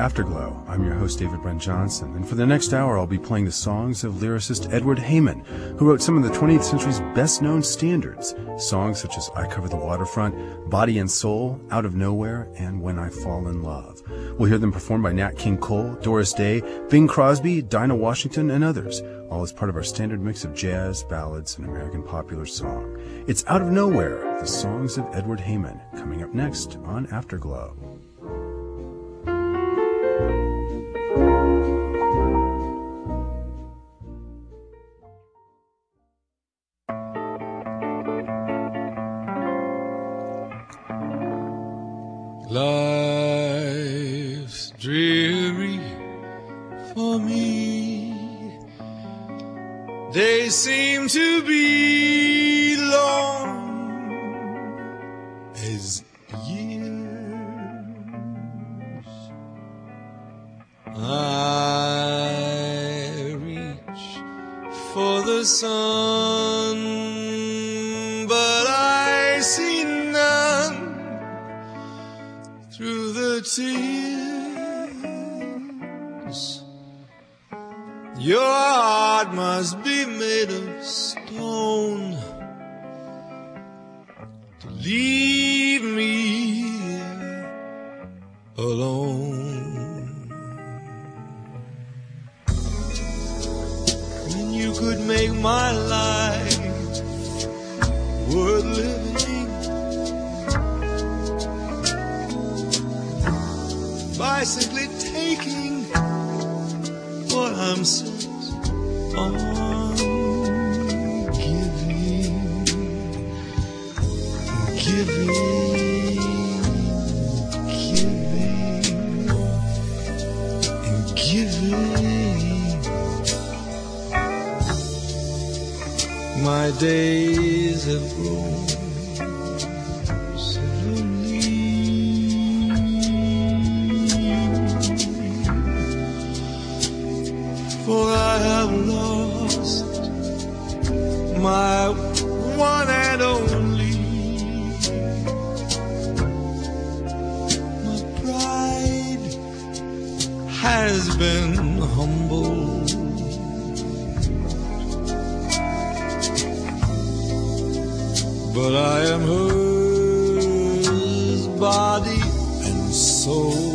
Afterglow. I'm your host, David Brent Johnson, and for the next hour I'll be playing the songs of lyricist Edward Heyman, who wrote some of the 20th century's best-known standards, songs such as I Cover the Waterfront, Body and Soul, Out of Nowhere, and When I Fall in Love. We'll hear them performed by Nat King Cole, Doris Day, Bing Crosby, Dinah Washington, and others, all as part of our standard mix of jazz, ballads, and American popular song. It's Out of Nowhere, the songs of Edward Heyman, coming up next on Afterglow. Life's dreary for me. Days seem to be long as years. I reach for the sun, but I see none through the tears. Your heart must be made of stone to leave me alone. When you could make my life worth living by simply taking what I'm set on giving, and giving. My days have grown so lonely, for I have lost my one and only. My pride has been humbled, but I am hers, body and soul.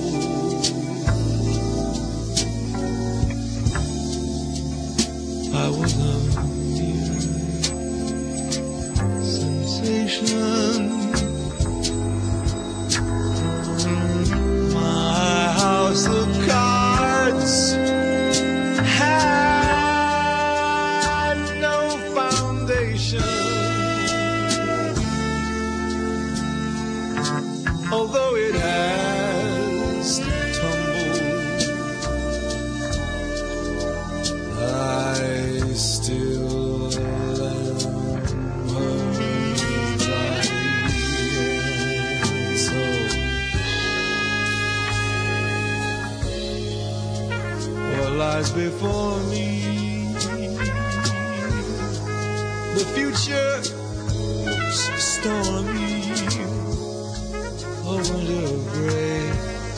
I was a mere sensation. My house of cards had no foundation, although it has tumbled. I still am her body and soul. What lies before me, the future looks stormy, a winter of gray,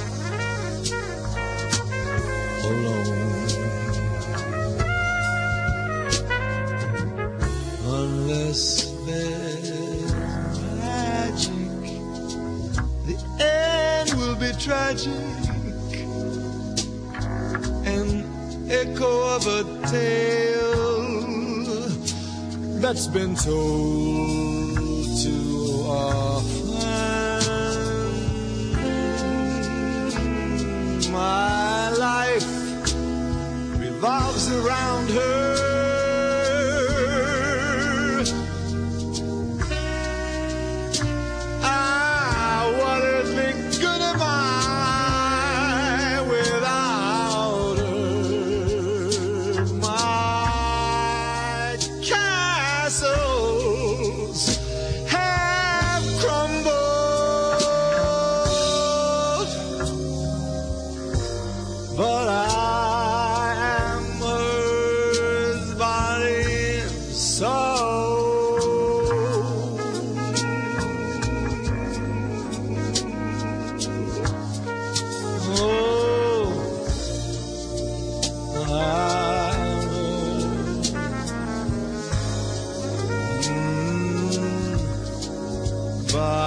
alone. Unless there's magic, the end will be tragic, an echo of a tale that's been told too often. My life revolves around her. What earthly good am I without her? My castles have crumbled, but I am hers, body and soul. Oh,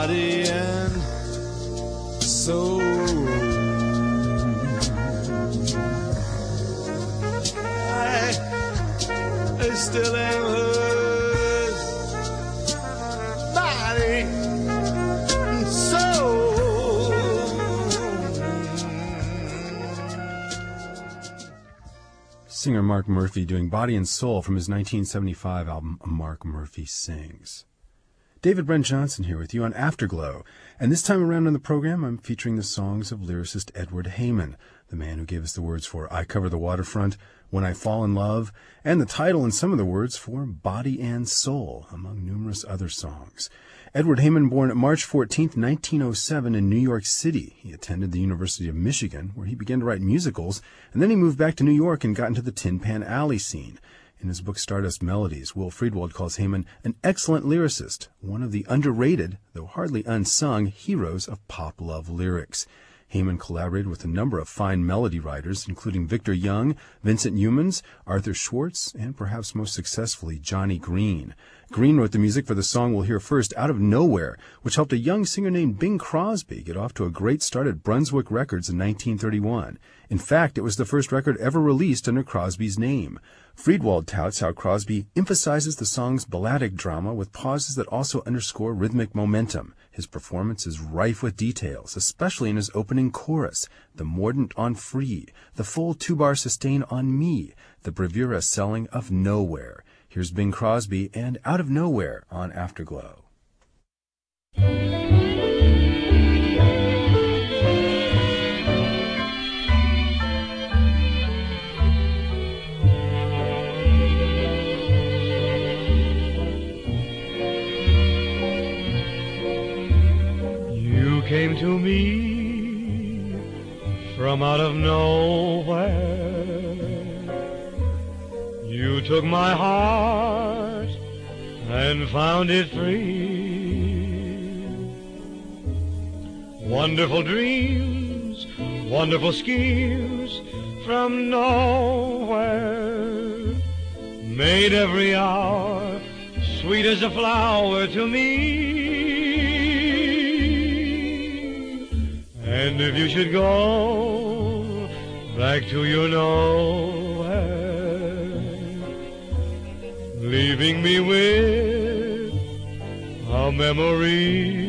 body and soul. I still am hers, body and soul. Singer Mark Murphy doing Body and Soul from his 1975 album Mark Murphy Sings. David Brent Johnson here with you on Afterglow, and this time around on the program I'm featuring the songs of lyricist Edward Heyman, the man who gave us the words for I Cover the Waterfront, When I Fall in Love, and the title and some of the words for Body and Soul, among numerous other songs. Edward Heyman, born March 14, 1907 in New York City. He attended the University of Michigan, where he began to write musicals, and then he moved back to New York and got into the Tin Pan Alley scene. In his book Stardust Melodies, Will Friedwald calls Heyman an excellent lyricist, one of the underrated, though hardly unsung, heroes of pop love lyrics. Heyman collaborated with a number of fine melody writers, including Victor Young, Vincent Youmans, Arthur Schwartz, and perhaps most successfully, Johnny Green. Green wrote the music for the song we'll hear first, Out of Nowhere, which helped a young singer named Bing Crosby get off to a great start at Brunswick Records in 1931. In fact, it was the first record ever released under Crosby's name. Friedwald touts how Crosby emphasizes the song's balladic drama with pauses that also underscore rhythmic momentum. His performance is rife with details, especially in his opening chorus, the mordant on Free, the full two-bar sustain on Me, the bravura selling of Nowhere. Here's Bing Crosby and Out of Nowhere on Afterglow. Came to me from out of nowhere. You took my heart and found it free. Wonderful dreams, wonderful schemes from nowhere made every hour sweet as a flower to me. And if you should go back to your nowhere, leaving me with a memory,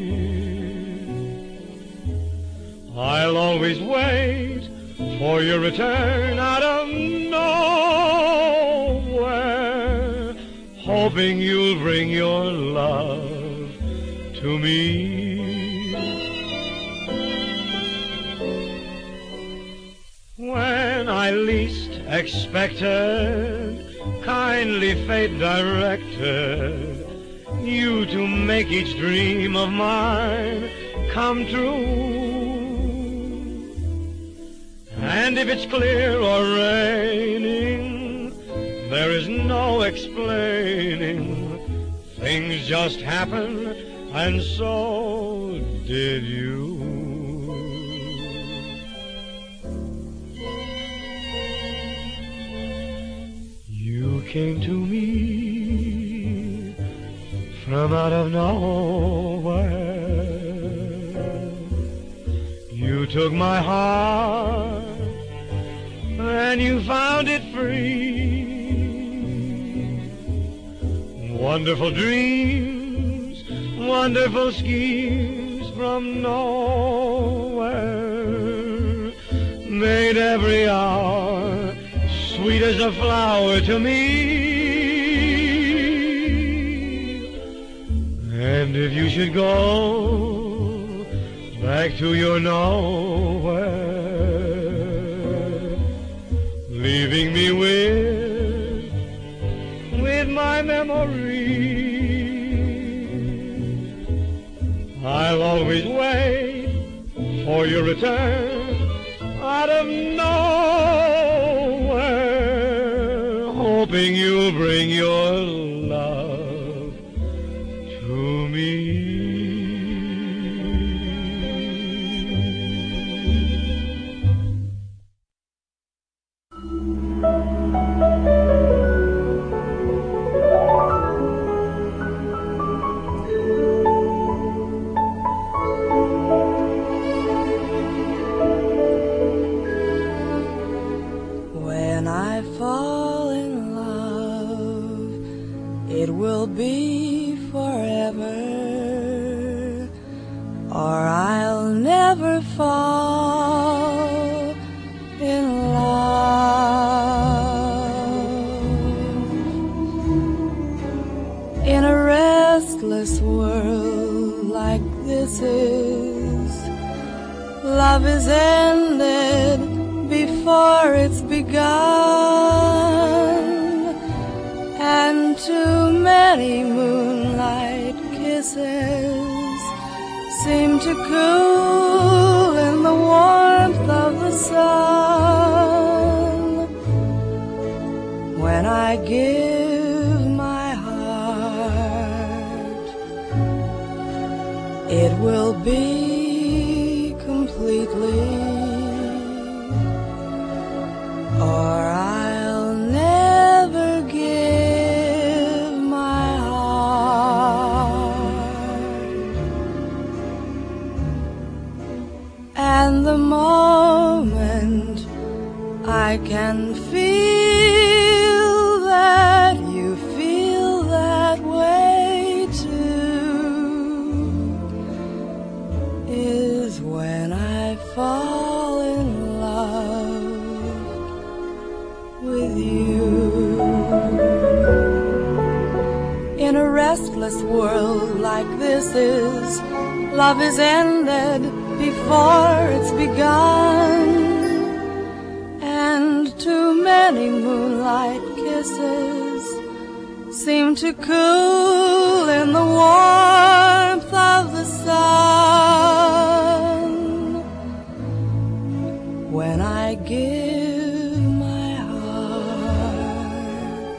I'll always wait for your return out of nowhere, hoping you'll bring your love to me. When I least expected, kindly fate directed you to make each dream of mine come true. And if it's clear or raining, there is no explaining. Things just happen, and so did you. You came to me from out of nowhere. You took my heart and you found it free. Wonderful dreams, wonderful schemes from nowhere made every hour sweet as a flower to me. And if you should go back to your nowhere, leaving me with my memory, I'll always wait for your return out of nowhere, hoping you'll bring your love to me. It will be forever, or I'll never fall in love. In a restless world like this is, love is ended before it's begun, and too many moonlight kisses seem to cool in the warmth of the sun. When I give my heart, it will be completely, or I'll never give my heart. And the moment I can feel that you feel that way too is when I fall in love with you. In a restless world like this is, love is ended before it's begun, and too many moonlight kisses seem to cool in the warmth of the sun. When I give my heart,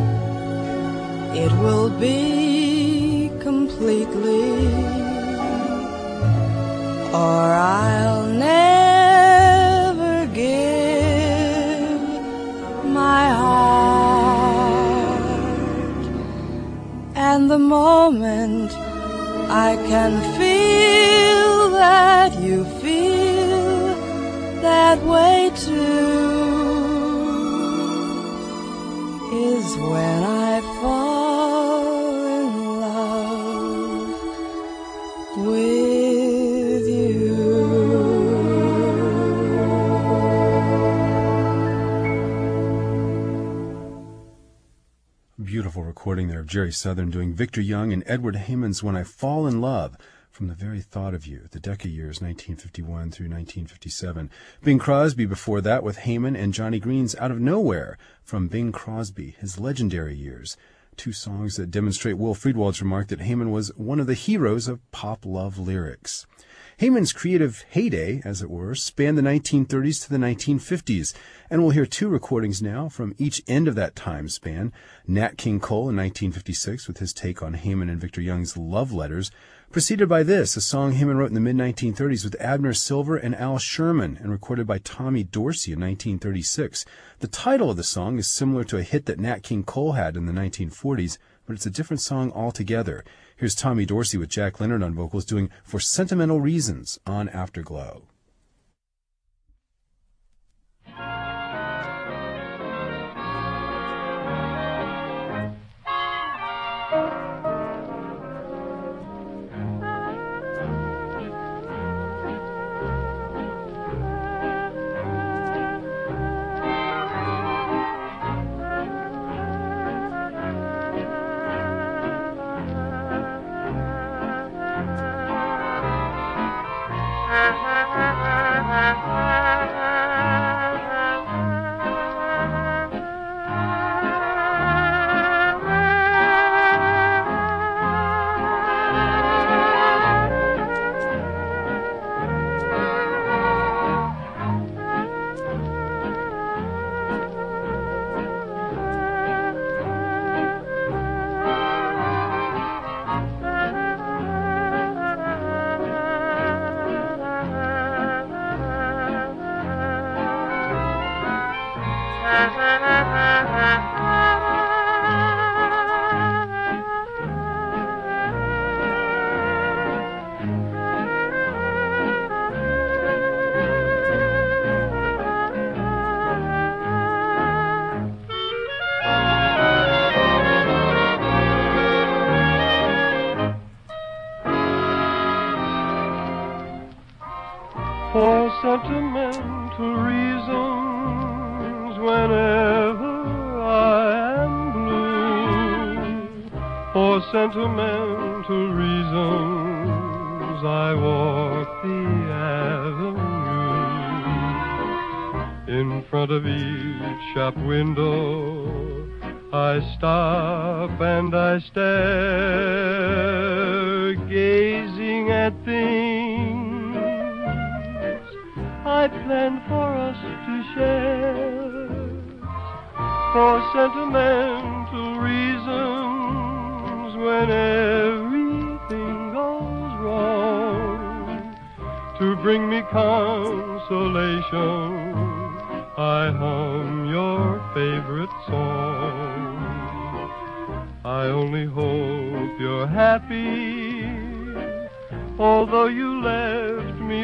it will be completely, or I'll never give my heart. And the moment I can feel that you feel that way too is when I fall in love with you. Beautiful recording there of Jerry Southern doing Victor Young and Edward Hayman's When I Fall in Love, from the very thought of you, the Decca years 1951 through 1957. Bing Crosby before that with Hayman and Johnny Green's Out of Nowhere from Bing Crosby, his legendary years. Two songs that demonstrate Will Friedwald's remark that Hayman was one of the heroes of pop love lyrics. Hayman's creative heyday, as it were, spanned the 1930s to the 1950s, and we'll hear two recordings now from each end of that time span. Nat King Cole in 1956 with his take on Hayman and Victor Young's Love Letters, preceded by this, a song Hayman wrote in the mid-1930s with Abner Silver and Al Sherman and recorded by Tommy Dorsey in 1936. The title of the song is similar to a hit that Nat King Cole had in the 1940s, but it's a different song altogether. Here's Tommy Dorsey with Jack Leonard on vocals doing For Sentimental Reasons on Afterglow. Uh-huh. For sentimental reasons I walk the avenue. In front of each shop window I stop and I stare, gazing at things I planned for us to share. For sentimental reasons, when everything goes wrong, to bring me consolation, I hum your favorite song. I only hope you're happy, although you left me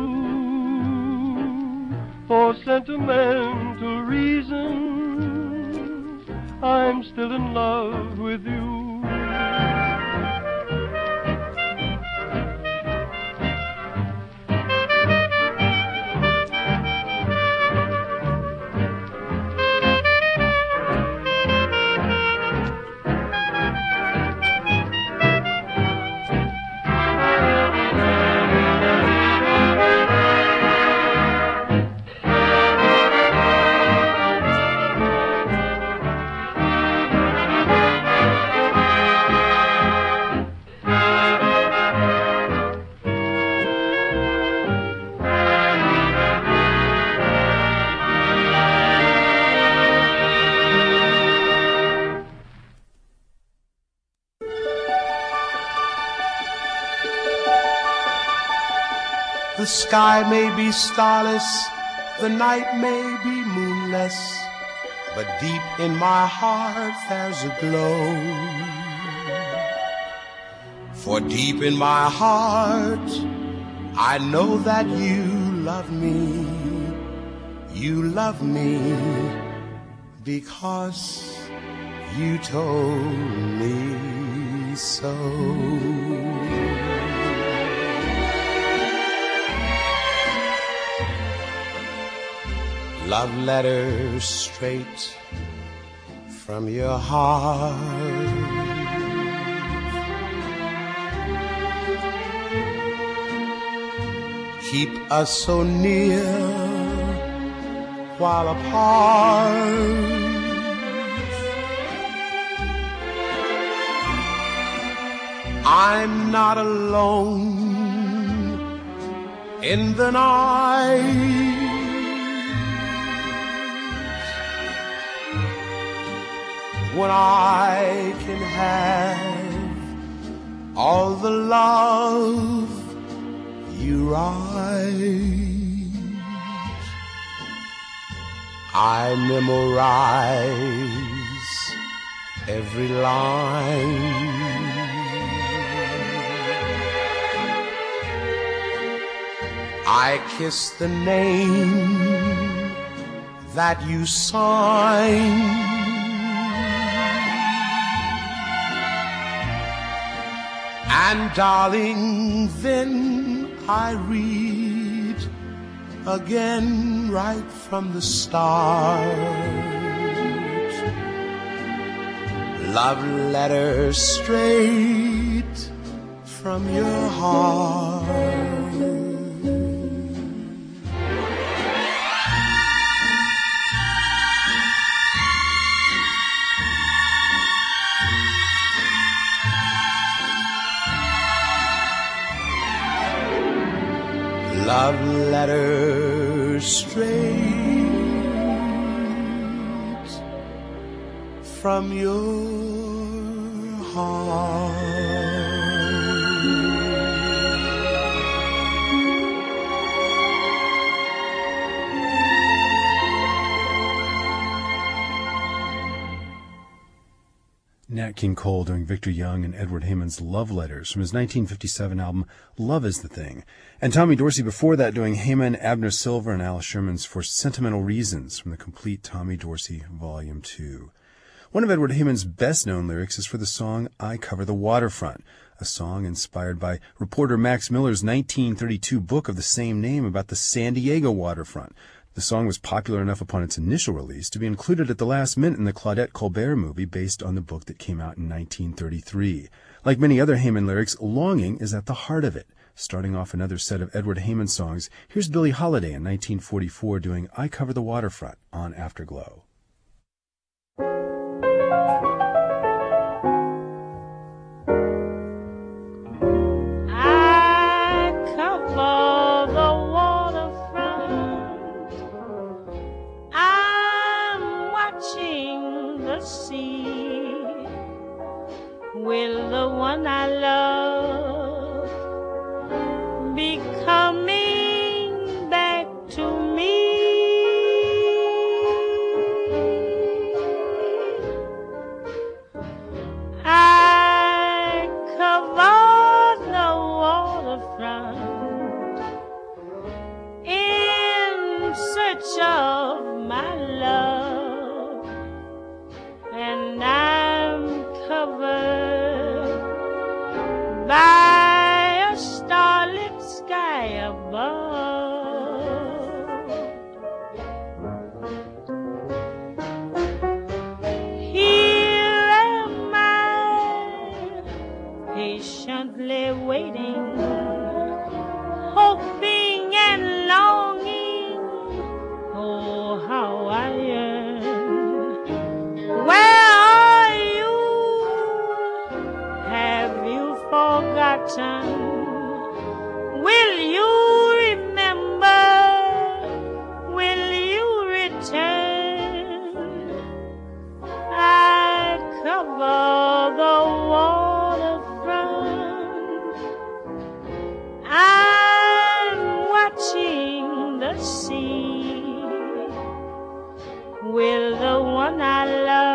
blue. For sentimental reasons, I'm still in love with you. The sky may be starless, the night may be moonless, but deep in my heart there's a glow. For deep in my heart I know that you love me. You love me because you told me so. Love letters straight from your heart. Keep us so near while apart. I'm not alone in the night. When I can have all the love you write, I memorize every line. I kiss the name that you sign. And darling, then I read again right from the start. Love letters straight from your heart. Love letters straight from your heart. Nat King Cole doing Victor Young and Edward Heyman's Love Letters from his 1957 album Love is the Thing. And Tommy Dorsey before that doing Heyman, Abner Silver, and Alice Sherman's For Sentimental Reasons from the complete Tommy Dorsey Volume 2. One of Edward Heyman's best-known lyrics is for the song I Cover the Waterfront, a song inspired by reporter Max Miller's 1932 book of the same name about the San Diego waterfront. The song was popular enough upon its initial release to be included at the last minute in the Claudette Colbert movie based on the book that came out in 1933. Like many other Heyman lyrics, longing is at the heart of it. Starting off another set of Edward Heyman songs, here's Billie Holiday in 1944 doing I Cover the Waterfront on Afterglow. Will the one I love be coming back to me? I cover the waterfront in search of my love, and I'm covered by a starlit sky above. Here am I, patiently waiting, hoping and longing. Oh, how I yearn. Where are you? Have you forgotten? Will you remember? Will you return? I cover the waterfront. I'm watching the sea. Will the one I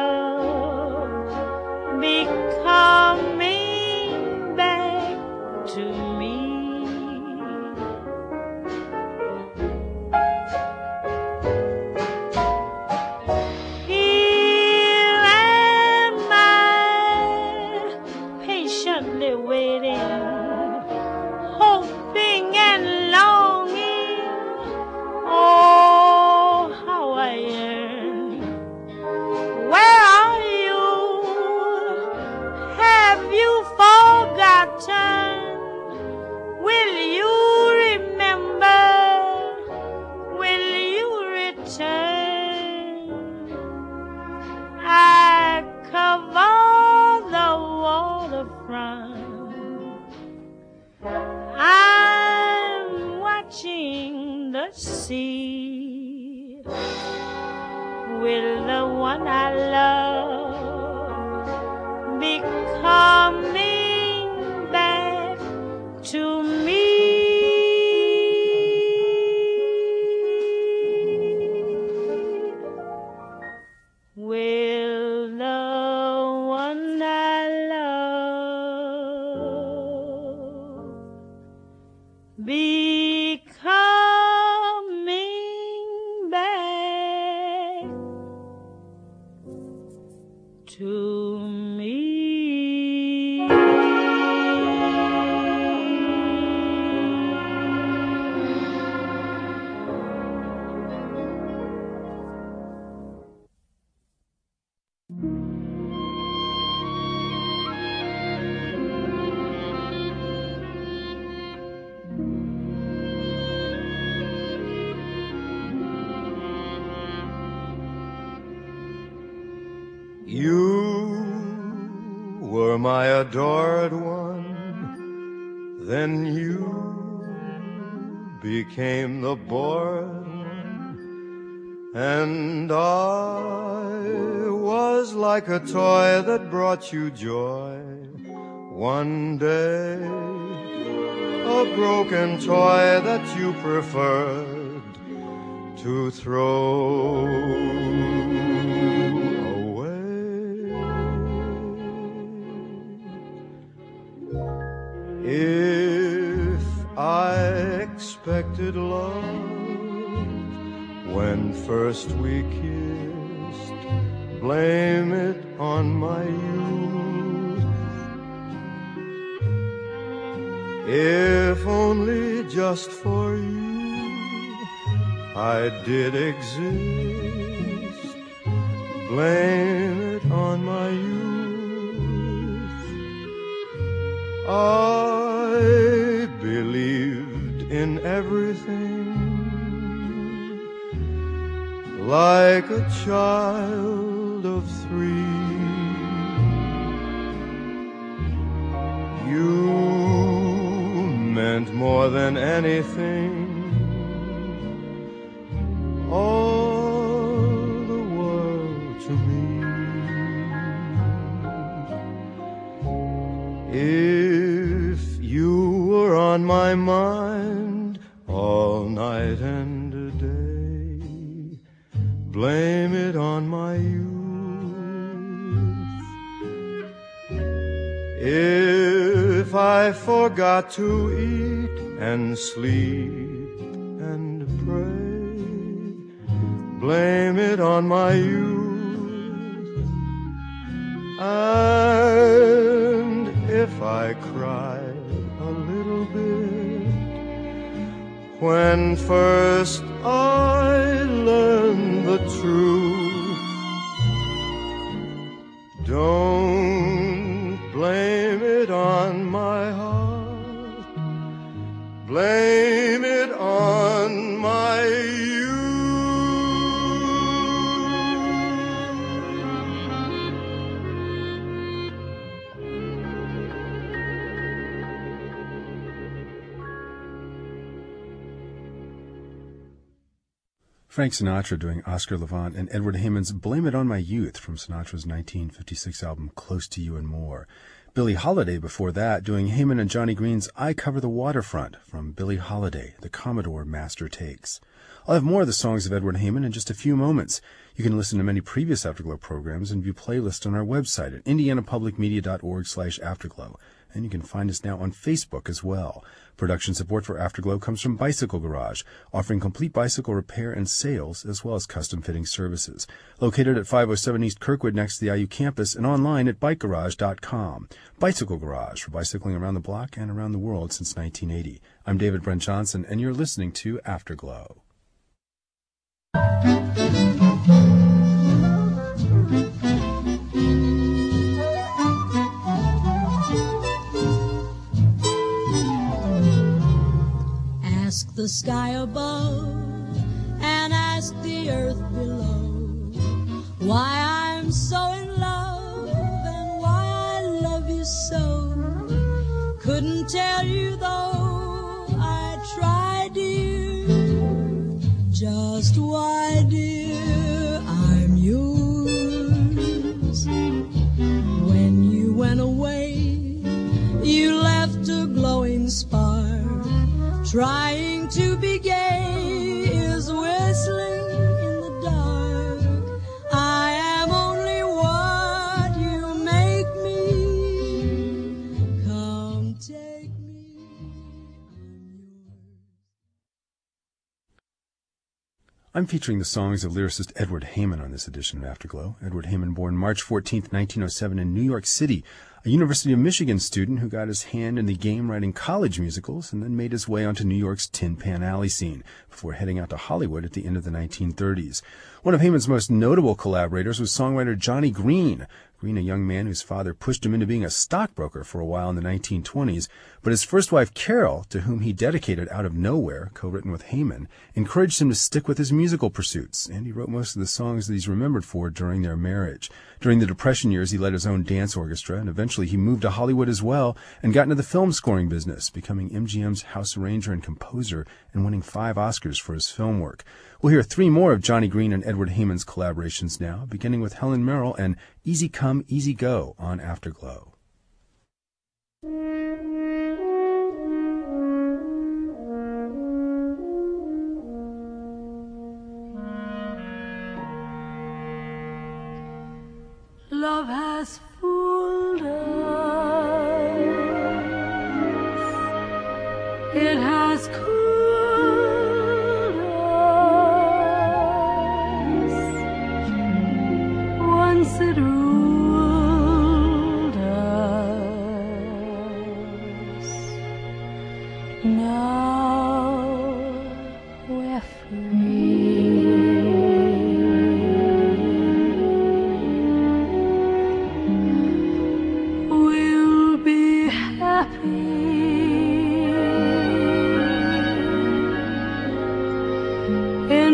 love be coming back to me? Here am I, patiently waiting, hoping and longing. Oh, how I yearn. Where are you? Have you forgotten? Will you remember? Will you return? I cover the waterfront. I'm watching the sea. Will the one I love be coming back to me? Will the one I love be coming back to me? You were my adored one, then you became the bored one, and I was like a toy that brought you joy. One day, a broken toy that you preferred to throw away. If I expected love when first we kissed, blame it on my youth. If only just for you I did exist, blame it on my youth. I believed in everything, like a child of 3. You meant more than anything, all the world to me. If you were on my mind all night and a day, blame it on my youth. If I forgot to eat and sleep and pray, blame it on my youth. And if I cried a little bit when first I learned the truth, don't blame it on my heart, blame it on my youth. Frank Sinatra doing Oscar Levant and Edward Hayman's Blame It On My Youth from Sinatra's 1956 album Close to You and More. Billie Holiday before that doing Hayman and Johnny Green's I Cover the Waterfront from Billie Holiday, the Commodore Master Takes. I'll have more of the songs of Edward Hayman in just a few moments. You can listen to many previous Afterglow programs and view playlists on our website at indianapublicmedia.org/afterglow. And you can find us now on Facebook as well. Production support for Afterglow comes from Bicycle Garage, offering complete bicycle repair and sales, as well as custom fitting services. Located at 507 East Kirkwood next to the IU campus and online at bikegarage.com. Bicycle Garage for bicycling around the block and around the world since 1980. I'm David Brent Johnson, and you're listening to Afterglow. Ask the sky above and ask the earth below why I'm so in love and why I love you so. Couldn't tell you though I tried, dear, just why, dear, I'm yours. When you went away, you left a glowing spark. Trying to be gay is whistling in the dark. I am only what you make me. Come take me, I'm featuring the songs of lyricist Edward Hayman on this edition of Afterglow. Edward Hayman, born March 14, 1907 in New York City, a University of Michigan student who got his hand in the game writing college musicals and then made his way onto New York's Tin Pan Alley scene before heading out to Hollywood at the end of the 1930s. One of Hayman's most notable collaborators was songwriter Johnny Green. Green, a young man whose father pushed him into being a stockbroker for a while in the 1920s, but his first wife, Carol, to whom he dedicated Out of Nowhere, co-written with Hayman, encouraged him to stick with his musical pursuits, and he wrote most of the songs that he's remembered for during their marriage. During the Depression years, he led his own dance orchestra, and eventually he moved to Hollywood as well and got into the film scoring business, becoming MGM's house arranger and composer and winning 5 Oscars for his film work. We'll hear 3 more of Johnny Green and Edward Hayman's collaborations now, beginning with Helen Merrill and Easy Come, Easy Go on Afterglow. Love has fooled us. It has cooled us. Once it ruled us. Now we're free. feel in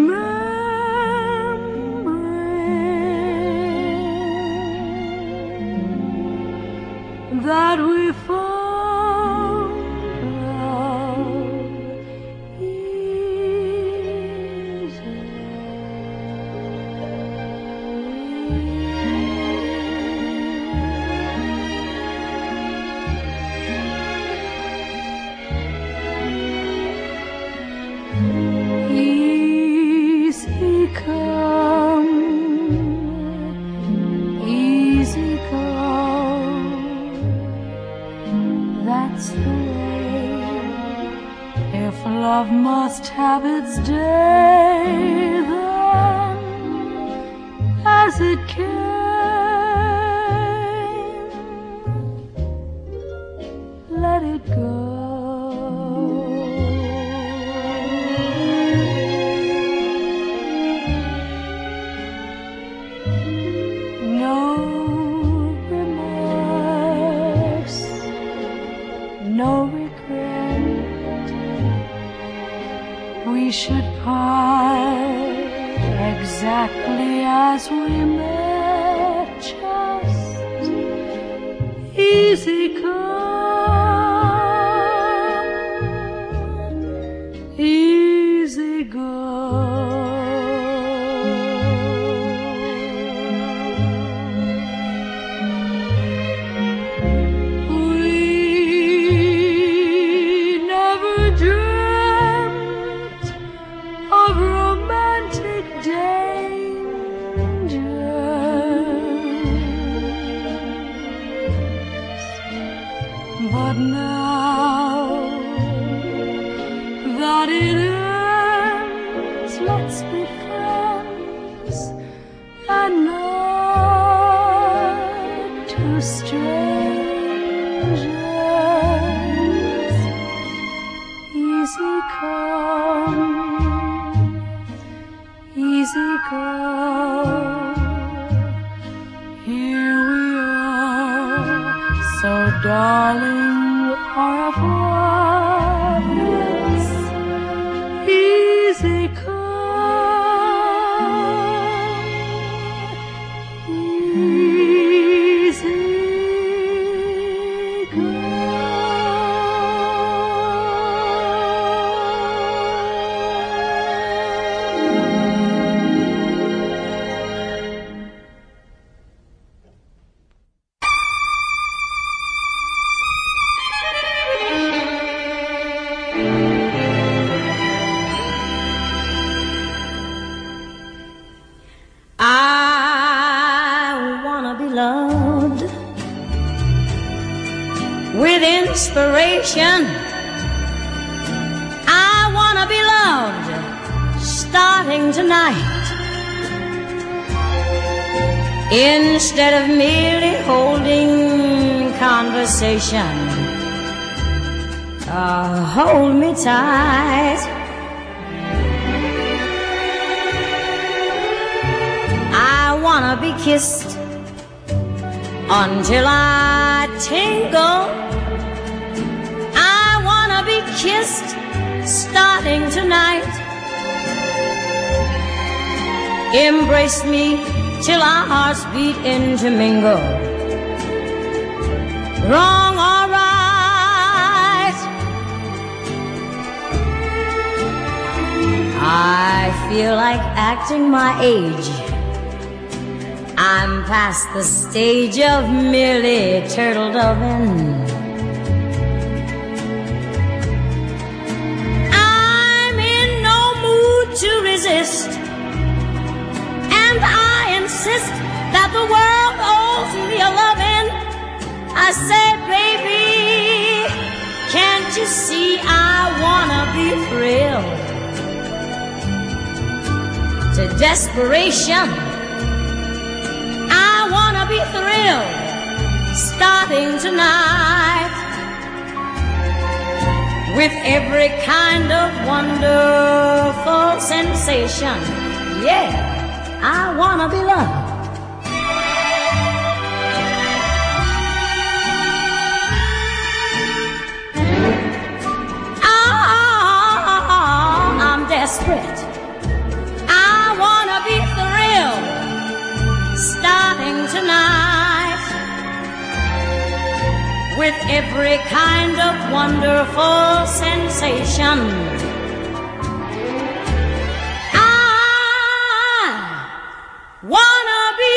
remembering that we found love easy come, easy go. That's the way. If love must have its day, then as it came, let it go. No remorse, no regret. We should part exactly as we met. Just easy come, easy go. But now that it ends, let's be friends and not two strangers. Easy come, easy go. Here we are, so darling, are apart. Yes, easy come, easy go. With inspiration, I wanna be loved starting tonight. Instead of merely holding conversation, hold me tight. I wanna be kissed until I tingle. I wanna be kissed starting tonight. Embrace me till our hearts beat intermingle. Wrong or right, I feel like acting my age. I'm past the stage of merely turtle doving. I'm in no mood to resist, and I insist that the world owes me a loving. I said, baby, can't you see I wanna be thrilled to desperation? I wanna be thrilled starting tonight with every kind of wonderful sensation. Yeah, I wanna be loved. with every kind of wonderful sensation. I wanna be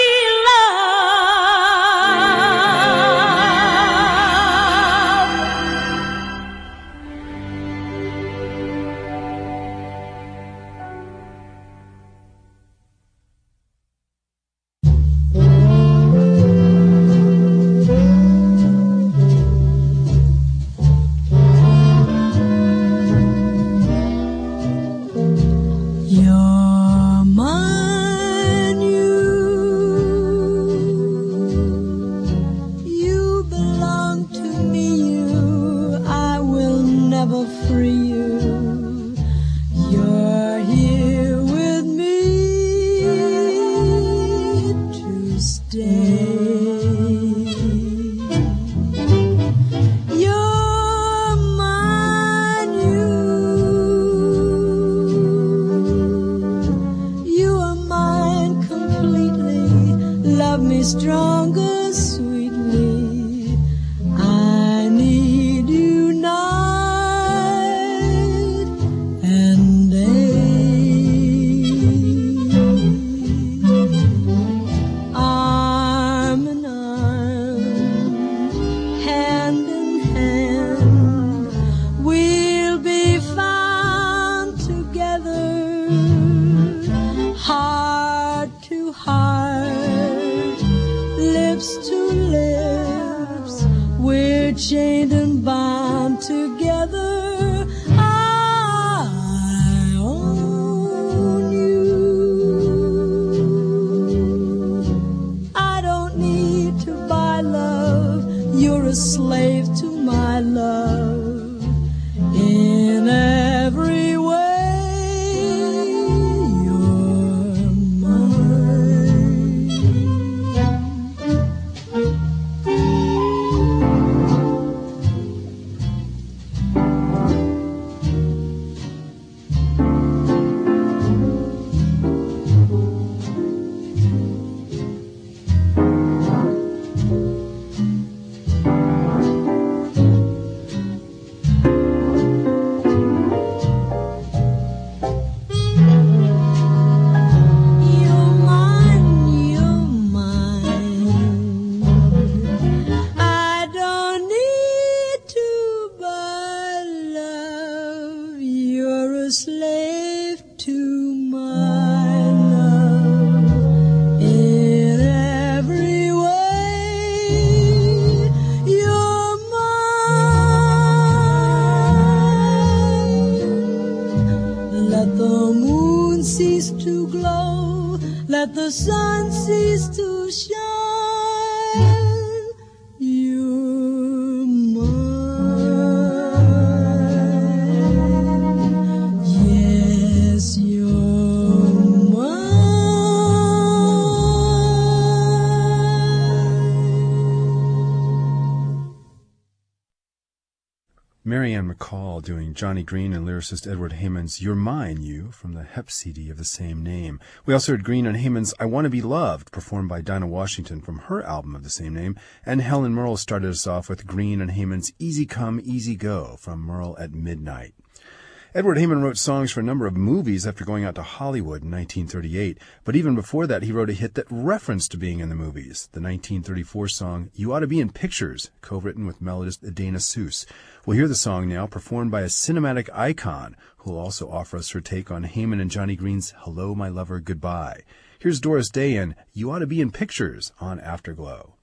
Marianne McCall doing Johnny Green and lyricist Edward Hayman's You're Mine, You from the Hep CD of the same name. We also heard Green and Hayman's I Want to Be Loved, performed by Dinah Washington from her album of the same name, and Helen Merle started us off with Green and Hayman's Easy Come, Easy Go from Merle at Midnight. Edward Hayman wrote songs for a number of movies after going out to Hollywood in 1938, but even before that he wrote a hit that referenced being in the movies, the 1934 song You Ought to Be in Pictures, co-written with melodist Dana Seuss. We'll hear the song now, performed by a cinematic icon, who will also offer us her take on Hayman and Johnny Green's Hello, My Lover, Goodbye. Here's Doris Day and You Ought to Be in Pictures on Afterglow.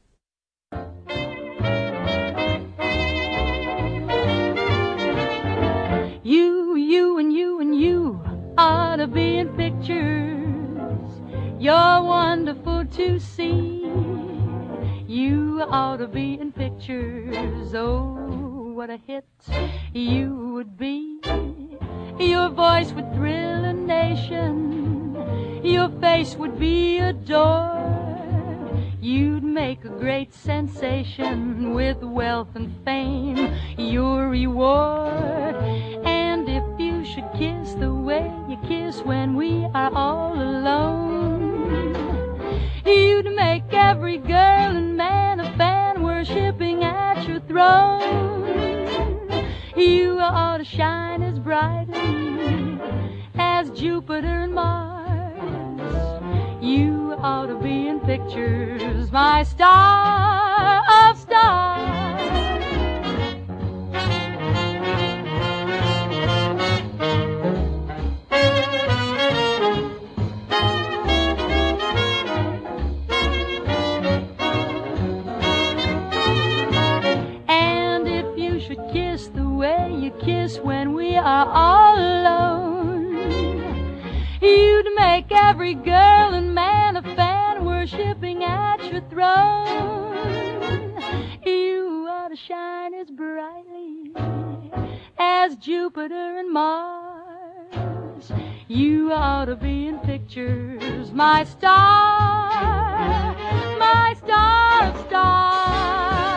You ought to be in pictures. You're wonderful to see. You ought to be in pictures. Oh, what a hit you would be. Your voice would thrill a nation. Your face would be adored. You'd make a great sensation with wealth and fame, your reward. And if you should kiss the way you kiss when we are all alone, you'd make every girl and man a fan worshipping at your throne. You ought to shine as brightly as Jupiter and Mars. You ought to be in pictures, my star of stars. Kiss when we are all alone. You'd make every girl and man a fan worshipping at your throne. You ought to shine as brightly as Jupiter and Mars. You ought to be in pictures, my star of stars.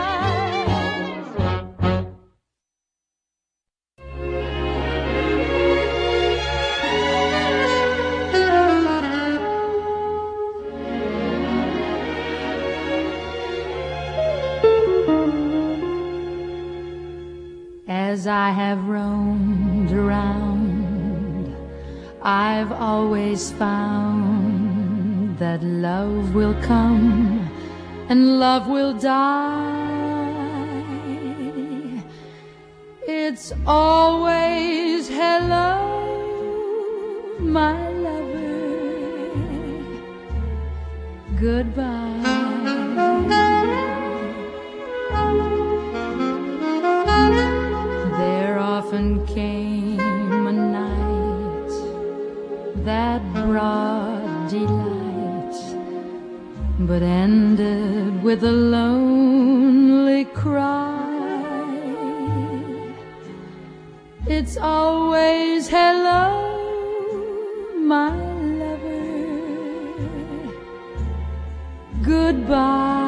As I have roamed around, I've always found that love will come and love will die. It's always hello, my lover, goodbye. There often came a night that brought delight, but ended with a lonely cry. It's always hello, my lover, goodbye.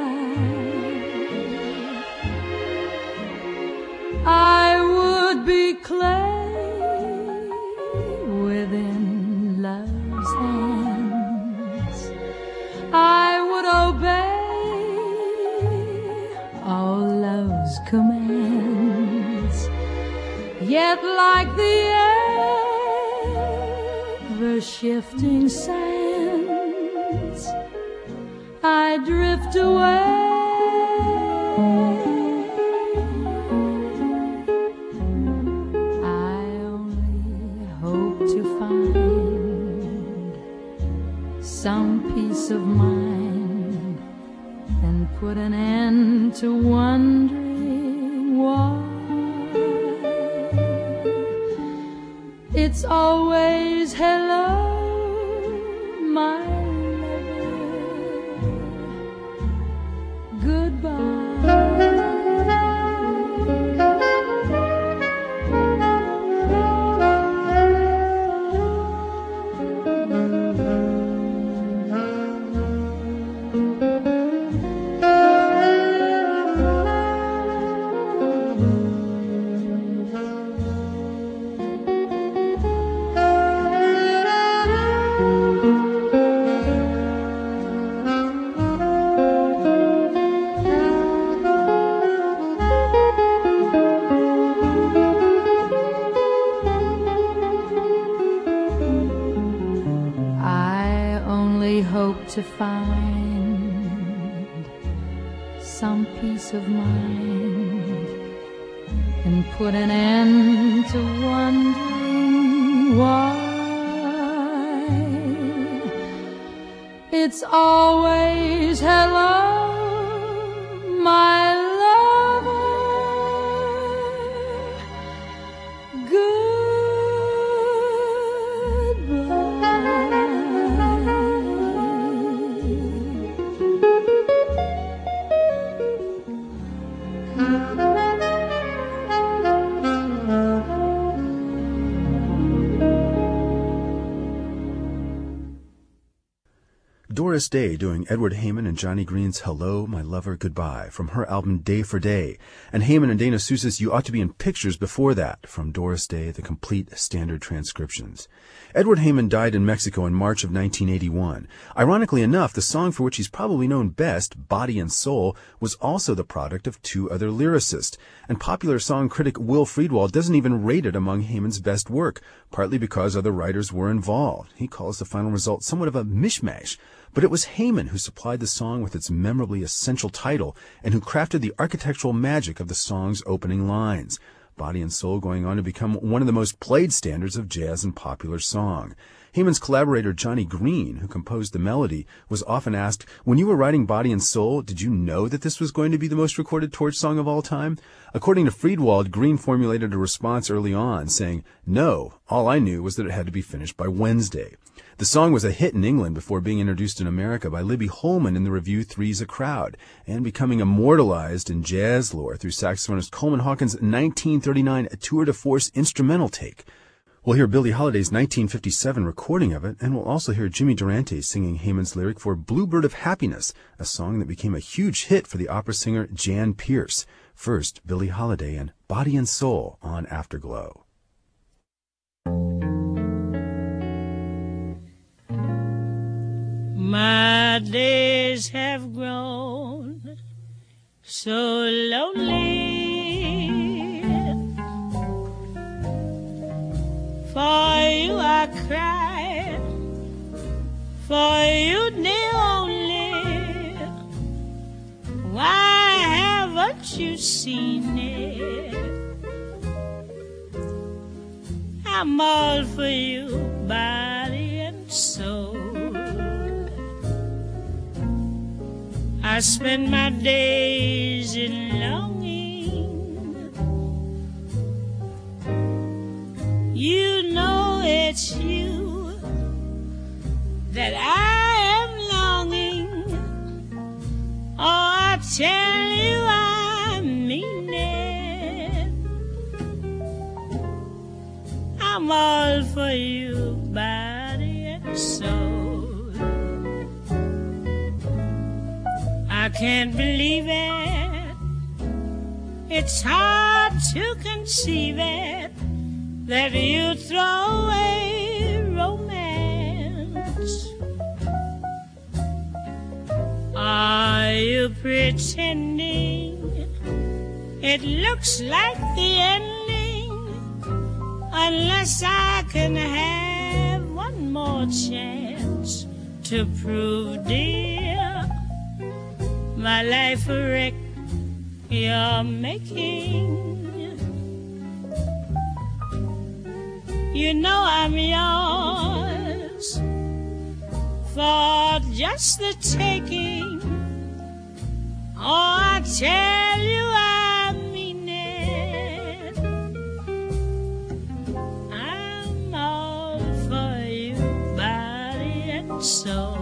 I would be clay within love's hands. I would obey all love's commands. Yet like the ever-shifting sands, I drift away. Some peace of mind and put an end to wondering why. It's always hello, my lover, goodbye. To find some peace of mind and put an end to wondering why. It's always hello, my lover, Doris Day doing Edward Heyman and Johnny Green's Hello, My Lover, Goodbye from her album Day for Day, and Heyman and Dana Sousa's You Ought to Be in Pictures before that from Doris Day, the complete standard transcriptions. Edward Heyman died in Mexico in March of 1981. Ironically enough, the song for which he's probably known best, Body and Soul, was also the product of two other lyricists, and popular song critic Will Friedwald doesn't even rate it among Heyman's best work, partly because other writers were involved. He calls the final result somewhat of a mishmash, but it was Heyman who supplied the song with its memorably essential title and who crafted the architectural magic of the song's opening lines. Body and Soul going on to become one of the most played standards of jazz and popular song. Heyman's collaborator Johnny Green, who composed the melody, was often asked, when you were writing Body and Soul, did you know that this was going to be the most recorded torch song of all time? According to Friedwald, Green formulated a response early on, saying, no, all I knew was that it had to be finished by Wednesday. The song was a hit in England before being introduced in America by Libby Holman in the review Three's a Crowd, and becoming immortalized in jazz lore through saxophonist Coleman Hawkins' 1939 tour de force instrumental take. We'll hear Billie Holiday's 1957 recording of it, and we'll also hear Jimmy Durante singing Heyman's lyric for Bluebird of Happiness, a song that became a huge hit for the opera singer Jan Pierce. First, Billie Holiday and Body and Soul on Afterglow. My days have grown so lonely. For you I cry, for you dear only. Why haven't you seen it? I'm all for you, body and soul. I spend my days in longing. You know it's you that I am longing. Oh, I tell you I mean it. I'm all for you, body and soul. I can't believe it. It's hard to conceive it that you throw away romance. Are you pretending it looks like the ending? Unless I can have one more chance to prove, dear, my life a wreck you're making. You know I'm yours for just the taking. Oh, I tell you I mean it. I'm all for you, body and soul.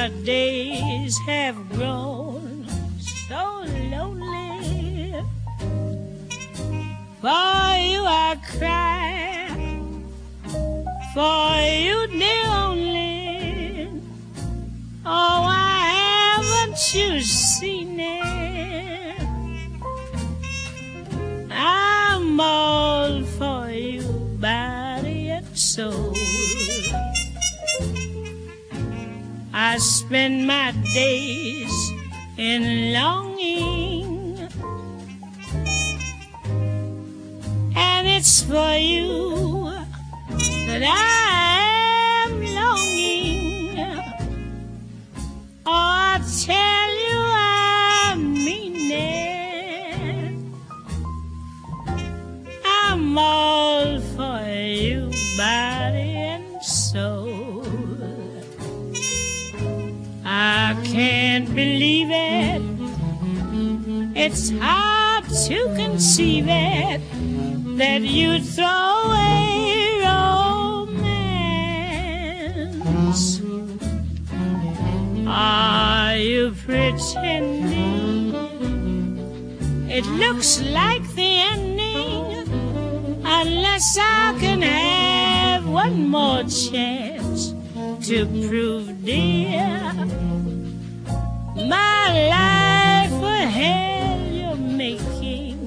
my days have grown so lonely. For you I cry, for you dear only. Oh, why haven't you seen it? I'm all for you, body and soul. I spend my days in longing, and it's for you that I am longing. Oh, I tell you I mean it. I'm all for you, body and soul. I can't believe it. It's hard to conceive it that you'd throw away romance. Are you pretending? It looks like the ending, unless I can have one more chance to prove, dear, my life a hell you're making.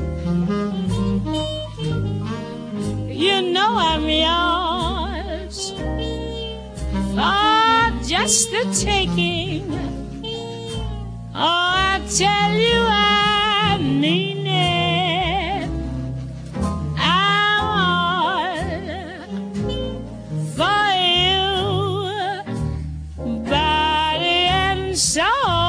You know I'm yours for just the taking. Oh, I tell you I mean it. I'm all for you, body and soul.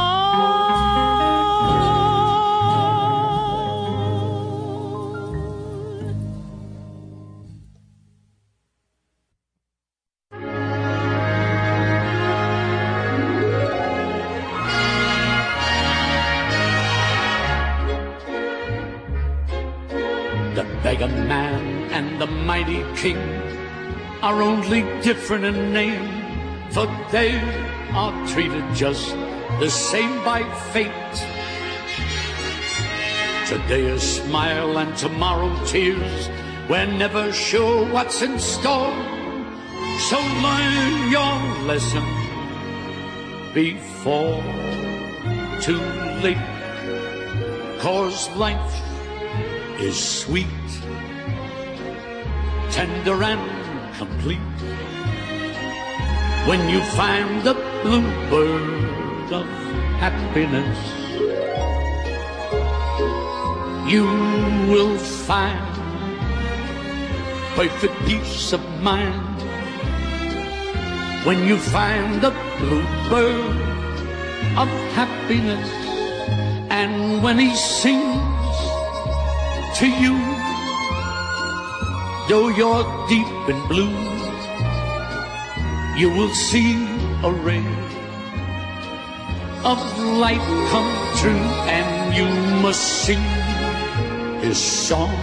The beggar man and the mighty king are only different in name, for they are treated just the same by fate. Today a smile and tomorrow tears, we're never sure what's in store. So learn your lesson before too late, 'cause life is sweet, tender and complete when you find the bluebird of happiness. You will find perfect peace of mind when you find the bluebird of happiness. And when he sings to you, though you're deep in blue, you will see a ray of light come true, and you must sing his song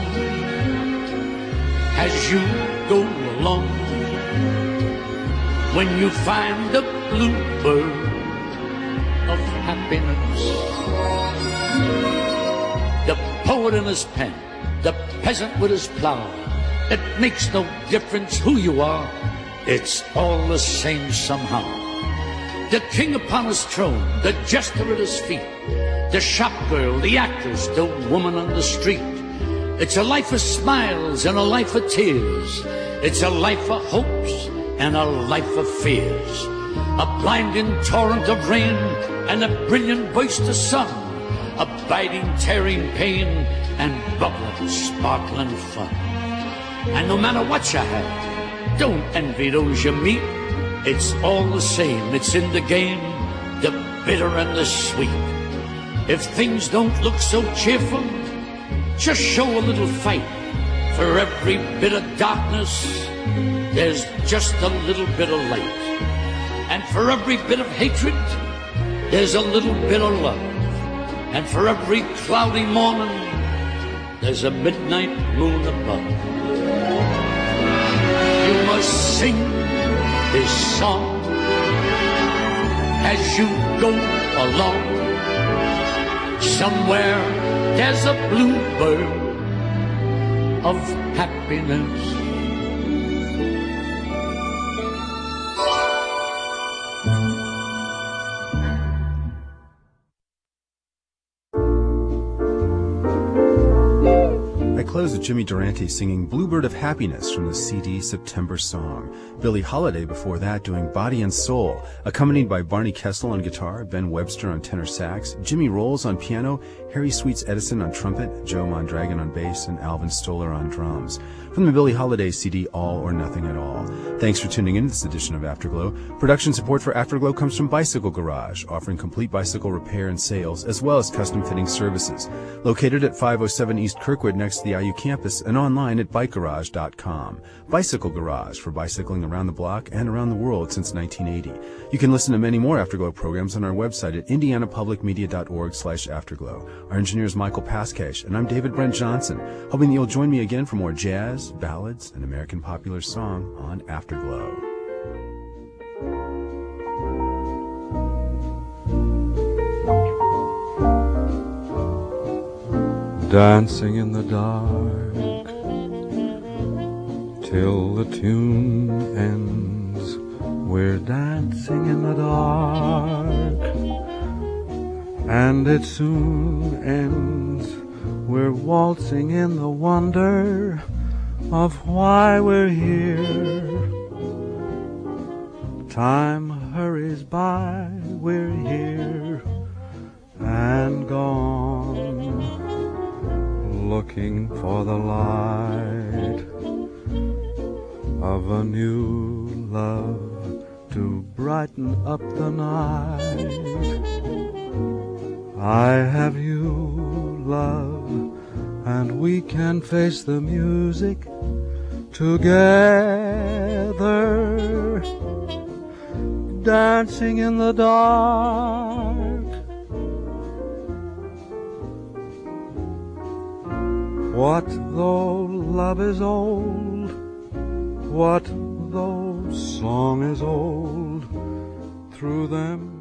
as you go along. When you find the bluebird of happiness, the poet in his pen, the peasant with his plow, it makes no difference who you are, it's all the same somehow. The king upon his throne, the jester at his feet, the shop girl, the actress, the woman on the street. It's a life of smiles and a life of tears. It's a life of hopes and a life of fears. A blinding torrent of rain and a brilliant burst of sun. A biting, tearing pain and bubbling, sparkling fun. And no matter what you have, don't envy those you meet. It's all the same, it's in the game, the bitter and the sweet. If things don't look so cheerful, just show a little fight. For every bit of darkness, there's just a little bit of light. And for every bit of hatred, there's a little bit of love. And for every cloudy morning, there's a midnight moon above. You must sing this song as you go along. Somewhere there's a bluebird of happiness. Close with Jimmy Durante singing Bluebird of Happiness from the CD September Song. Billie Holiday before that doing Body and Soul, accompanied by Barney Kessel on guitar, Ben Webster on tenor sax, Jimmy Rolls on piano, Harry Sweets Edison on trumpet, Joe Mondragon on bass, and Alvin Stoller on drums. From the Billie Holiday CD All or Nothing at All. Thanks for tuning in to this edition of Afterglow. Production support for Afterglow comes from Bicycle Garage, offering complete bicycle repair and sales, as well as custom fitting services. Located at 507 East Kirkwood next to the IU campus and online at bikegarage.com. Bicycle Garage for bicycling around the block and around the world since 1980. You can listen to many more Afterglow programs on our website at indianapublicmedia.org/afterglow. Our engineer is Michael Pascash, and I'm David Brent Johnson, hoping that you'll join me again for more jazz, ballads, and American popular song on Afterglow. Dancing in the dark till the tune ends. We're dancing in the dark, and it soon ends. We're waltzing in the wonder of why we're here. Time hurries by, we're here and gone, looking for the light of a new love to brighten up the night. I have you, love, and we can face the music together, dancing in the dark. What though love is old? What though song is old? Through them